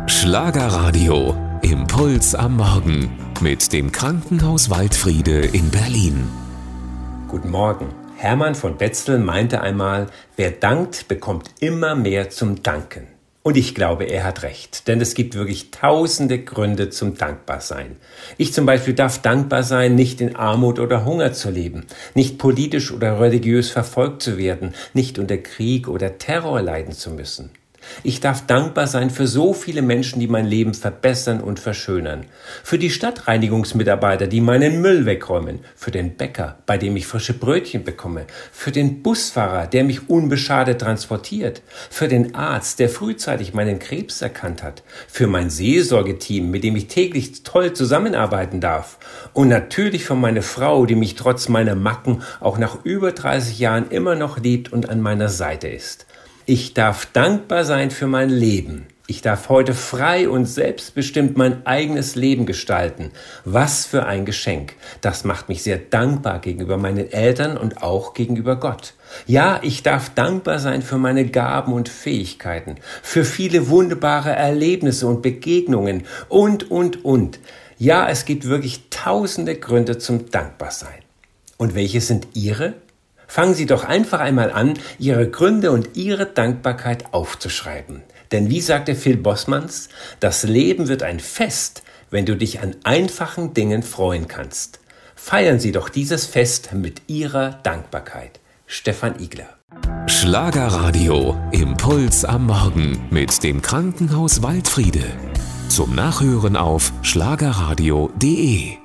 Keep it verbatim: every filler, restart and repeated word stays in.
Schlagerradio, Impuls am Morgen mit dem Krankenhaus Waldfriede in Berlin. Guten Morgen. Hermann von Betzel meinte einmal, wer dankt, bekommt immer mehr zum Danken. Und ich glaube, er hat recht, denn es gibt wirklich tausende Gründe zum Dankbarsein. Ich zum Beispiel darf dankbar sein, nicht in Armut oder Hunger zu leben, nicht politisch oder religiös verfolgt zu werden, nicht unter Krieg oder Terror leiden zu müssen. Ich darf dankbar sein für so viele Menschen, die mein Leben verbessern und verschönern. Für die Stadtreinigungsmitarbeiter, die meinen Müll wegräumen. Für den Bäcker, bei dem ich frische Brötchen bekomme. Für den Busfahrer, der mich unbeschadet transportiert. Für den Arzt, der frühzeitig meinen Krebs erkannt hat. Für mein Seelsorgeteam, mit dem ich täglich toll zusammenarbeiten darf. Und natürlich für meine Frau, die mich trotz meiner Macken auch nach über dreißig Jahren immer noch liebt und an meiner Seite ist. Ich darf dankbar sein für mein Leben. Ich darf heute frei und selbstbestimmt mein eigenes Leben gestalten. Was für ein Geschenk. Das macht mich sehr dankbar gegenüber meinen Eltern und auch gegenüber Gott. Ja, ich darf dankbar sein für meine Gaben und Fähigkeiten, für viele wunderbare Erlebnisse und Begegnungen und, und, und. Ja, es gibt wirklich tausende Gründe zum Dankbarsein. Und welche sind Ihre? Fangen Sie doch einfach einmal an, Ihre Gründe und Ihre Dankbarkeit aufzuschreiben. Denn wie sagte Phil Bossmanns, das Leben wird ein Fest, wenn du dich an einfachen Dingen freuen kannst. Feiern Sie doch dieses Fest mit Ihrer Dankbarkeit. Stefan Igler. Schlagerradio, Impuls am Morgen mit dem Krankenhaus Waldfriede. Zum Nachhören auf schlagerradio punkt de.